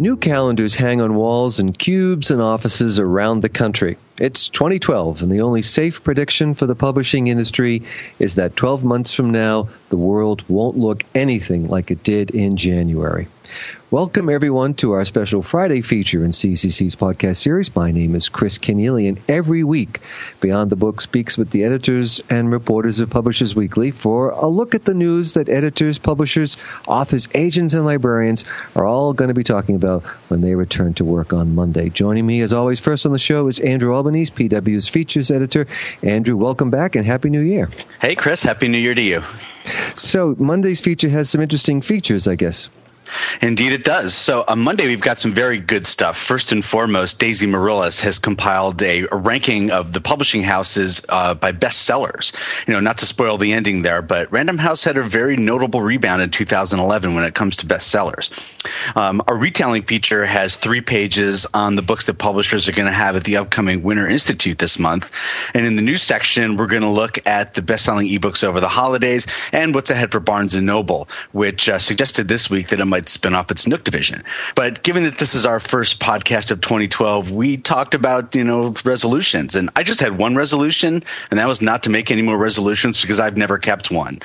New calendars hang on walls in cubes and offices around the country. It's 2012, and the only safe prediction for the publishing industry is that 12 months from now, the world won't look anything like it did in January. Welcome, everyone, to our special Friday feature in CCC's podcast series. My name is Chris Kenneally, and every week, Beyond the Book speaks with the editors and reporters of Publishers Weekly for a look at the news that editors, publishers, authors, agents, and librarians are all going to be talking about when they return to work on Monday. Joining me, as always, first on the show is Andrew Albanese, PW's features editor. Andrew, welcome back, and Happy New Year. Hey, Chris. Happy New Year to you. So, Monday's feature has some interesting features, I guess. Indeed it does. So on Monday, we've got some very good stuff. First and foremost, Daisy Marillis has compiled a ranking of the publishing houses by bestsellers. Not to spoil the ending there, but Random House had a very notable rebound in 2011 when it comes to bestsellers. Our retailing feature has 3 pages on the books that publishers are going to have at the upcoming Winter Institute this month. And in the news section, we're going to look at the best-selling ebooks over the holidays and what's ahead for Barnes & Noble, which suggested this week that it might spin off its Nook division. But given that this is our first podcast of 2012, we talked about, resolutions. And I just had one resolution, and that was not to make any more resolutions because I've never kept one.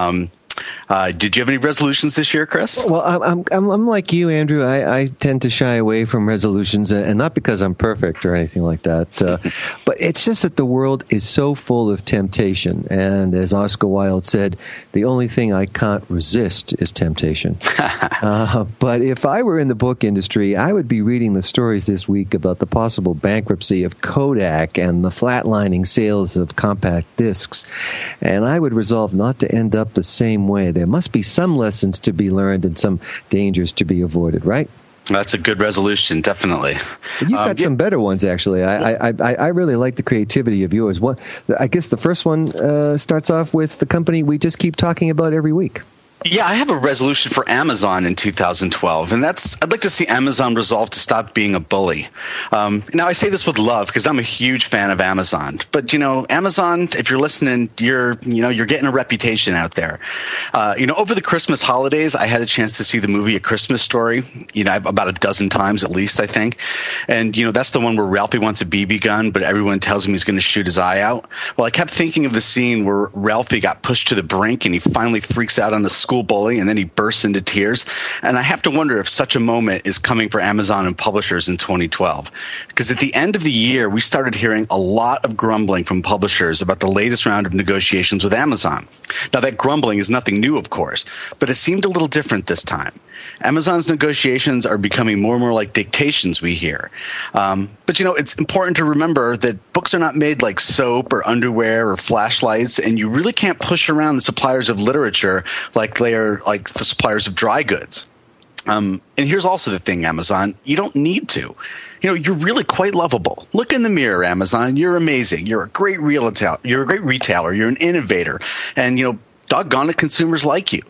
Did you have any resolutions this year, Chris? Well, I'm like you, Andrew. I tend to shy away from resolutions, and not because I'm perfect or anything like that. But it's just that the world is so full of temptation. And as Oscar Wilde said, the only thing I can't resist is temptation. But if I were in the book industry, I would be reading the stories this week about the possible bankruptcy of Kodak and the flatlining sales of compact discs. And I would resolve not to end up the same way. There must be some lessons to be learned and some dangers to be avoided, right? That's a good resolution, definitely. You've got some better ones, actually. I really like the creativity of yours. I guess the first one starts off with the company we just keep talking about every week. Yeah, I have a resolution for Amazon in 2012, and I'd like to see Amazon resolve to stop being a bully. Now, I say this with love because I'm a huge fan of Amazon, but Amazon, if you're listening, you're getting a reputation out there. Over the Christmas holidays, I had a chance to see the movie A Christmas Story. About a dozen times at least, I think, and that's the one where Ralphie wants a BB gun, but everyone tells him he's going to shoot his eye out. Well, I kept thinking of the scene where Ralphie got pushed to the brink, and he finally freaks out on the school bully, and then he bursts into tears. And I have to wonder if such a moment is coming for Amazon and publishers in 2012. Because at the end of the year, we started hearing a lot of grumbling from publishers about the latest round of negotiations with Amazon. Now, that grumbling is nothing new, of course, but it seemed a little different this time. Amazon's negotiations are becoming more and more like dictations we hear. But it's important to remember that books are not made like soap or underwear or flashlights, and you really can't push around the suppliers of literature like they are like the suppliers of dry goods. And here's also the thing, Amazon, you don't need to. You're really quite lovable. Look in the mirror, Amazon. You're amazing. You're a great retailer. You're a great retailer. You're an innovator. And, doggone it, consumers like you.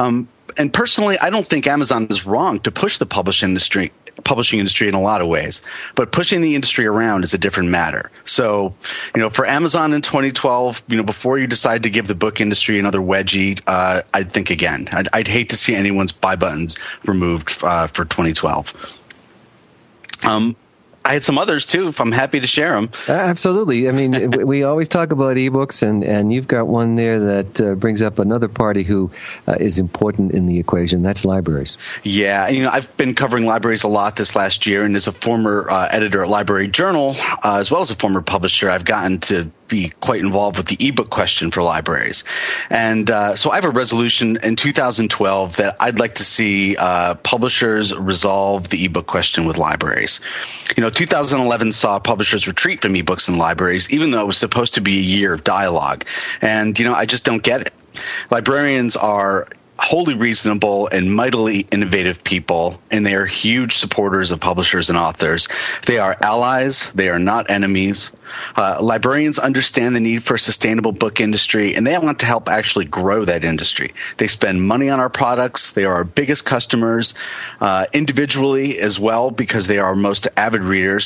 And personally, I don't think Amazon is wrong to push the publishing industry in a lot of ways, but pushing the industry around is a different matter. So, for Amazon in 2012, before you decide to give the book industry another wedgie, I'd think again. I'd hate to see anyone's buy buttons removed for 2012. I had some others, too, if I'm happy to share them. Absolutely. I mean, we always talk about ebooks, and you've got one there that brings up another party who is important in the equation. That's libraries. Yeah. I've been covering libraries a lot this last year, and as a former editor at Library Journal, as well as a former publisher, I've gotten to be quite involved with the ebook question for libraries. And so I have a resolution in 2012 that I'd like to see publishers resolve the ebook question with libraries. 2011 saw publishers retreat from ebooks in libraries, even though it was supposed to be a year of dialogue. And, I just don't get it. Librarians are wholly reasonable and mightily innovative people, and they are huge supporters of publishers and authors. They are allies. They are not enemies. Librarians understand the need for a sustainable book industry, and they want to help actually grow that industry. They spend money on our products. They are our biggest customers, individually as well, because they are our most avid readers.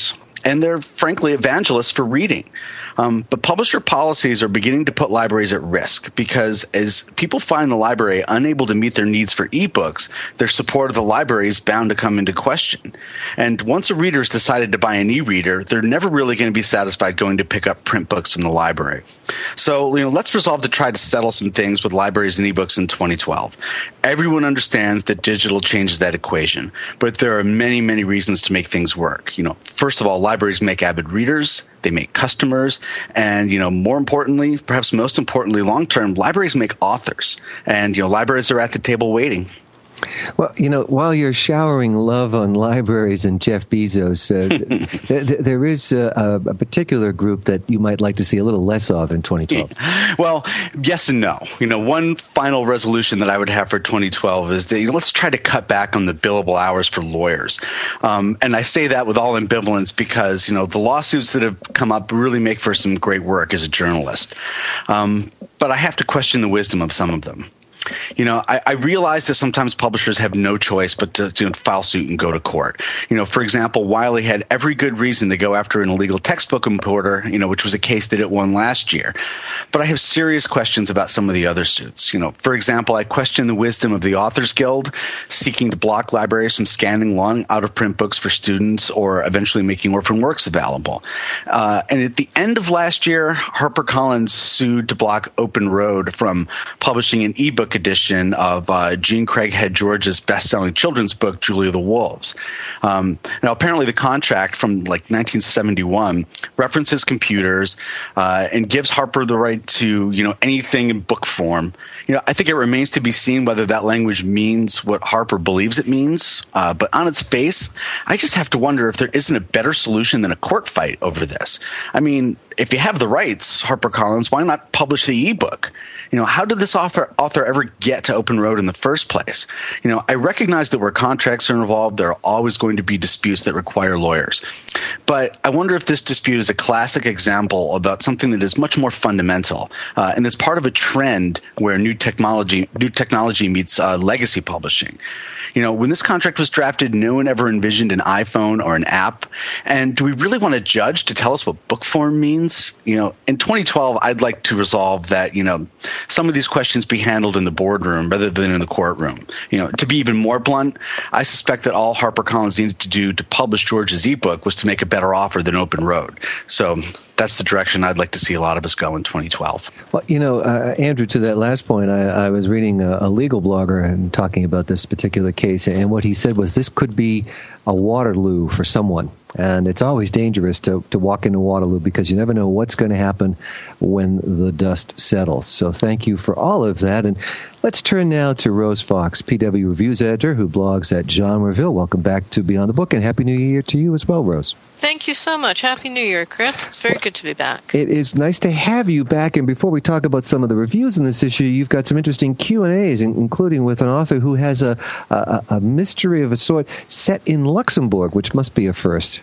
and they're frankly evangelists for reading. But publisher policies are beginning to put libraries at risk because as people find the library unable to meet their needs for ebooks, their support of the library is bound to come into question. And once a reader's decided to buy an e-reader, they're never really going to be satisfied going to pick up print books from the library. So, let's resolve to try to settle some things with libraries and ebooks in 2012. Everyone understands that digital changes that equation, but there are many, many reasons to make things work. First of all, libraries make avid readers, they make customers, and, more importantly, perhaps most importantly, long-term, libraries make authors. And, libraries are at the table waiting. Well, while you're showering love on libraries and Jeff Bezos, there is a particular group that you might like to see a little less of in 2012. Well, yes and no. One final resolution that I would have for 2012 is that let's try to cut back on the billable hours for lawyers. And I say that with all ambivalence because, the lawsuits that have come up really make for some great work as a journalist. But I have to question the wisdom of some of them. I realize that sometimes publishers have no choice but to file suit and go to court. For example, Wiley had every good reason to go after an illegal textbook importer, which was a case that it won last year. But I have serious questions about some of the other suits. For example, I question the wisdom of the Authors Guild seeking to block libraries from scanning long out-of-print books for students or eventually making orphan works available. And at the end of last year, HarperCollins sued to block Open Road from publishing an ebook edition of Jean Craighead George's best-selling children's book, Julie of the Wolves. Now, apparently the contract from 1971 references computers and gives Harper the right to, anything in book form. I think it remains to be seen whether that language means what Harper believes it means. But on its face, I just have to wonder if there isn't a better solution than a court fight over this. I mean, if you have the rights, HarperCollins, why not publish the ebook? How did this author ever get to Open Road in the first place? I recognize that where contracts are involved, there are always going to be disputes that require lawyers. But I wonder if this dispute is a classic example about something that is much more fundamental, and it's part of a trend where new technology meets legacy publishing. When this contract was drafted, no one ever envisioned an iPhone or an app. And do we really want a judge to tell us what book form means? In 2012, I'd like to resolve that, some of these questions be handled in the boardroom rather than in the courtroom. To be even more blunt, I suspect that all HarperCollins needed to do to publish George's ebook was to make a better offer than Open Road. So that's the direction I'd like to see a lot of us go in 2012. Well, Andrew, to that last point, I was reading a legal blogger and talking about this particular case, and what he said was this could be a Waterloo for someone. And it's always dangerous to walk into Waterloo because you never know what's going to happen when the dust settles. So thank you for all of that. And let's turn now to Rose Fox, PW Reviews editor who blogs at Genreville. Welcome back to Beyond the Book, and Happy New Year to you as well, Rose. Thank you so much. Happy New Year, Chris. It's very good to be back. It is nice to have you back. And before we talk about some of the reviews in this issue, you've got some interesting Q&As, including with an author who has a mystery of a sort set in Luxembourg, which must be a first.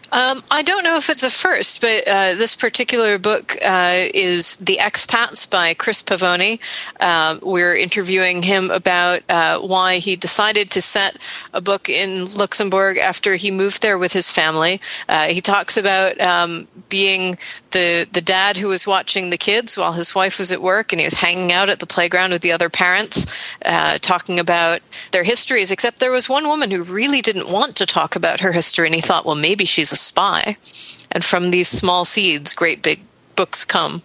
I don't know if it's a first, but this particular book is The Expats by Chris Pavoni. We're interviewing him about why he decided to set a book in Luxembourg after he moved there with his family. He talks about being the dad who was watching the kids while his wife was at work, and he was hanging out at the playground with the other parents, talking about their histories, except there was one woman who really didn't want to talk about her history, and he thought, well, maybe she's a spy. And from these small seeds, great big books come.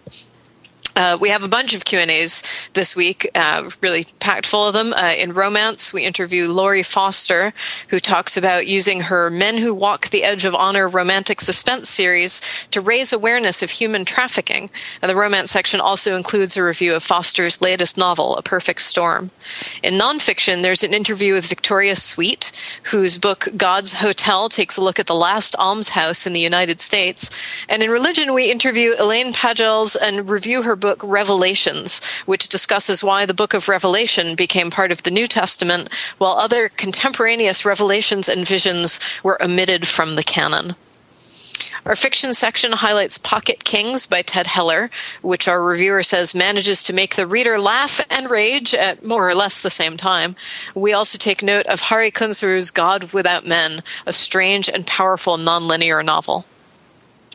We have a bunch of Q&As this week, really packed full of them. In romance, we interview Laurie Foster, who talks about using her Men Who Walk the Edge of Honor romantic suspense series to raise awareness of human trafficking. And the romance section also includes a review of Foster's latest novel, A Perfect Storm. In nonfiction, there's an interview with Victoria Sweet, whose book God's Hotel takes a look at the last almshouse in the United States. And in religion, we interview Elaine Pagels and review her book Revelations, which discusses why the book of Revelation became part of the New Testament, while other contemporaneous revelations and visions were omitted from the canon. Our fiction section highlights Pocket Kings by Ted Heller, which our reviewer says manages to make the reader laugh and rage at more or less the same time. We also take note of Hari Kunzru's God Without Men, a strange and powerful nonlinear novel.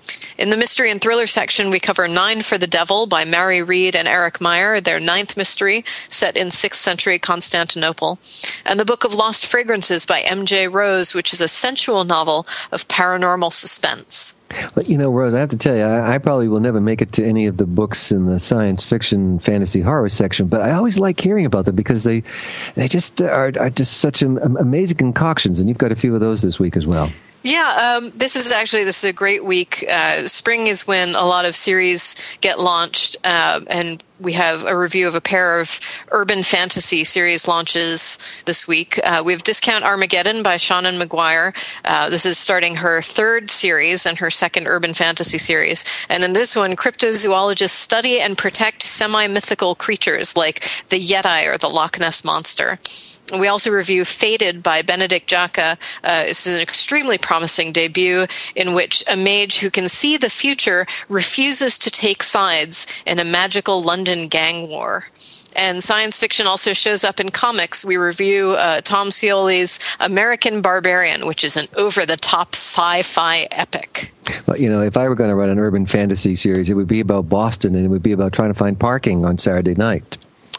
In the mystery and thriller section, we cover Nine for the Devil by Mary Read and Eric Meyer, their 9th mystery set in 6th century Constantinople, and The Book of Lost Fragrances by M.J. Rose, which is a sensual novel of paranormal suspense. But, Rose, I have to tell you, I probably will never make it to any of the books in the science fiction, fantasy, horror section, but I always like hearing about them because they just are just such amazing concoctions, and you've got a few of those this week as well. Yeah, this is a great week. Spring is when a lot of series get launched, and we have a review of a pair of urban fantasy series launches this week. We have Discount Armageddon by Seanan McGuire. This is starting her 3rd series and her 2nd urban fantasy series. And in this one, cryptozoologists study and protect semi-mythical creatures like the Yeti or the Loch Ness Monster. We also review Fated by Benedict Jacka. This is an extremely promising debut in which a mage who can see the future refuses to take sides in a magical London gang war. And science fiction also shows up in comics. We review Tom Scioli's American Barbarian, which is an over-the-top sci-fi epic. Well, if I were going to run an urban fantasy series, it would be about Boston, and it would be about trying to find parking on Saturday night.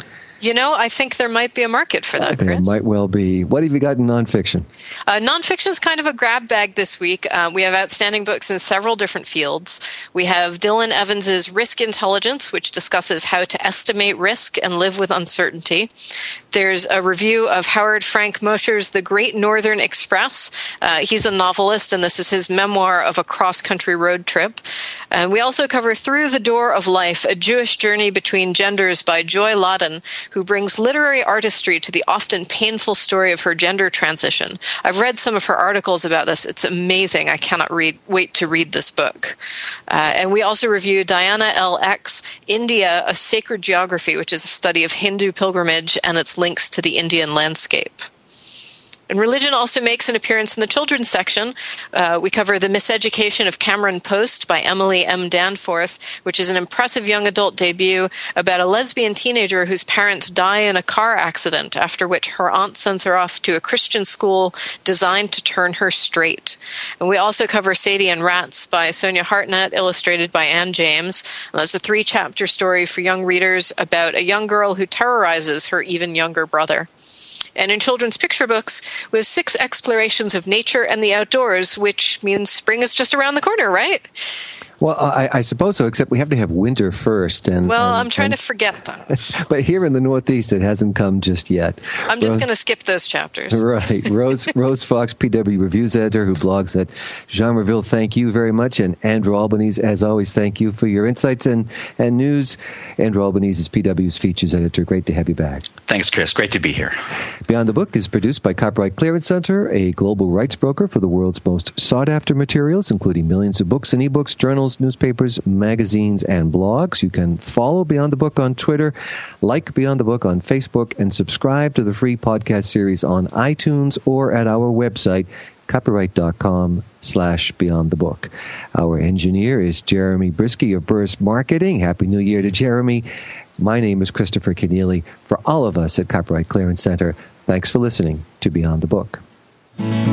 I think there might be a market for that, Chris. There might well be. What have you got in nonfiction? Nonfiction is kind of a grab bag this week. We have outstanding books in several different fields. We have Dylan Evans's Risk Intelligence, which discusses how to estimate risk and live with uncertainty. There's a review of Howard Frank Mosher's The Great Northern Express. He's a novelist, and this is his memoir of a cross-country road trip. And we also cover Through the Door of Life, A Jewish Journey Between Genders by Joy Ladin, who brings literary artistry to the often painful story of her gender transition. I've read some of her articles about this. It's amazing. I cannot wait to read this book. And we also review Diana L. X, India, A Sacred Geography, which is a study of Hindu pilgrimage and its links to the Indian landscape. And religion also makes an appearance in the children's section. We cover The Miseducation of Cameron Post by Emily M. Danforth, which is an impressive young adult debut about a lesbian teenager whose parents die in a car accident, after which her aunt sends her off to a Christian school designed to turn her straight. And we also cover Sadie and Rats by Sonia Hartnett, illustrated by Ann James. And that's a 3-chapter story for young readers about a young girl who terrorizes her even younger brother. And in children's picture books, we have 6 explorations of nature and the outdoors, which means spring is just around the corner, right? Well, I suppose so, except we have to have winter first. I'm trying to forget that. But here in the Northeast, it hasn't come just yet. I'm just going to skip those chapters. Right. Rose Fox, PW Reviews editor, who blogs at Genreville, thank you very much. And Andrew Albanese, as always, thank you for your insights and news. Andrew Albanese is PW's features editor. Great to have you back. Thanks, Chris. Great to be here. Beyond the Book is produced by Copyright Clearance Center, a global rights broker for the world's most sought-after materials, including millions of books and ebooks, journals, newspapers, magazines, and blogs. You can follow Beyond the Book on Twitter, like Beyond the Book on Facebook, and subscribe to the free podcast series on iTunes or at our website, copyright.com/Beyond the Book. Our engineer is Jeremy Brisky of Burst Marketing. Happy New Year to Jeremy. My name is Christopher Keneally. For all of us at Copyright Clearance Center, thanks for listening to Beyond the Book.